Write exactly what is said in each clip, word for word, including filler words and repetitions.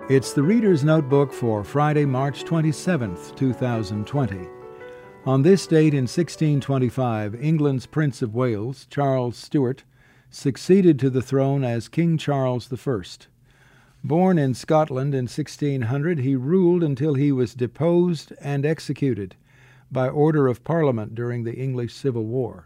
It's the Reader's Notebook for Friday, March twenty-seventh, two thousand twenty. On this date in sixteen twenty-five, England's Prince of Wales, Charles Stuart, succeeded to the throne as King Charles the First. Born in Scotland in sixteen hundred, he ruled until he was deposed and executed by order of Parliament during the English Civil War.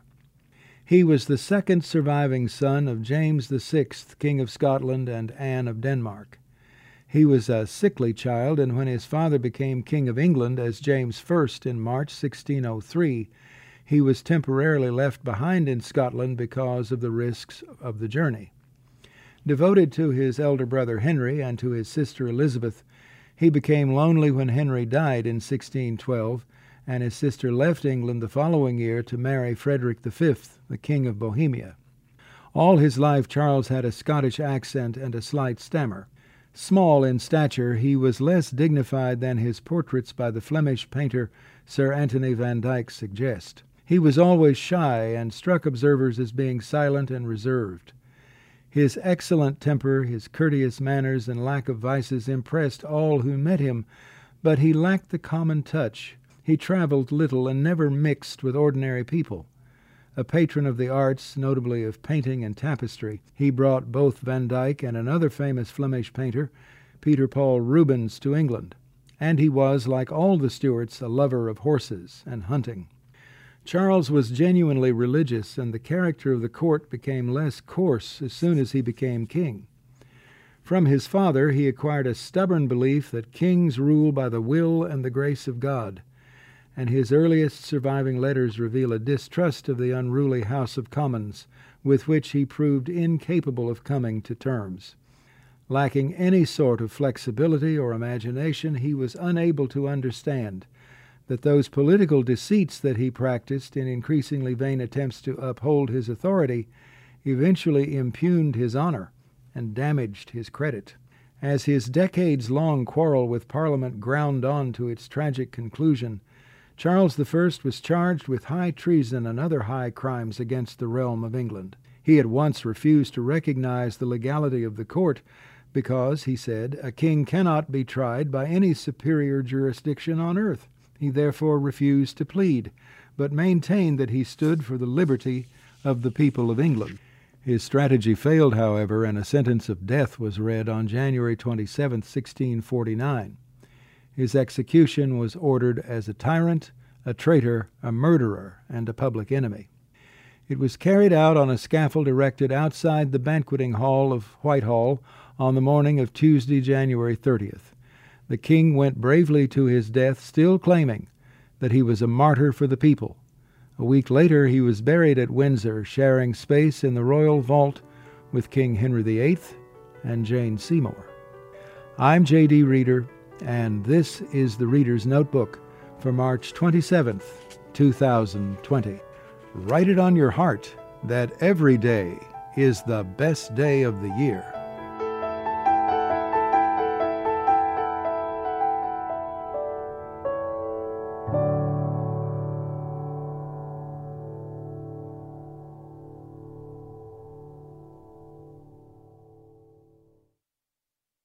He was the second surviving son of James the Sixth, King of Scotland, and Anne of Denmark. He was a sickly child, and when his father became King of England as James the First in March sixteen oh three, he was temporarily left behind in Scotland because of the risks of the journey. Devoted to his elder brother Henry and to his sister Elizabeth, he became lonely when Henry died in sixteen twelve, and his sister left England the following year to marry Frederick the Fifth, the King of Bohemia. All his life Charles had a Scottish accent and a slight stammer. Small in stature, he was less dignified than his portraits by the Flemish painter Sir Anthony van Dyck suggest. He was always shy and struck observers as being silent and reserved. His excellent temper, his courteous manners, and lack of vices impressed all who met him, but he lacked the common touch. He traveled little and never mixed with ordinary people. A patron of the arts, notably of painting and tapestry, he brought both Van Dyck and another famous Flemish painter, Peter Paul Rubens, to England, and he was, like all the Stuarts, a lover of horses and hunting. Charles was genuinely religious, and the character of the court became less coarse as soon as he became king. From his father he acquired a stubborn belief that kings rule by the will and the grace of God, and his earliest surviving letters reveal a distrust of the unruly House of Commons, with which he proved incapable of coming to terms. Lacking any sort of flexibility or imagination, he was unable to understand that those political deceits that he practiced in increasingly vain attempts to uphold his authority eventually impugned his honor and damaged his credit. As his decades-long quarrel with Parliament ground on to its tragic conclusion, Charles the First was charged with high treason and other high crimes against the realm of England. He at once refused to recognize the legality of the court because, he said, a king cannot be tried by any superior jurisdiction on earth. He therefore refused to plead, but maintained that he stood for the liberty of the people of England. His strategy failed, however, and a sentence of death was read on January twenty-seventh, sixteen forty-nine. His execution was ordered as a tyrant, a traitor, a murderer, and a public enemy. It was carried out on a scaffold erected outside the banqueting hall of Whitehall on the morning of Tuesday, January thirtieth. The king went bravely to his death, still claiming that he was a martyr for the people. A week later, he was buried at Windsor, sharing space in the royal vault with King Henry the Eighth and Jane Seymour. I'm J D Reader, and this is the Reader's Notebook for March twenty-seventh, two thousand twenty. Write it on your heart that every day is the best day of the year.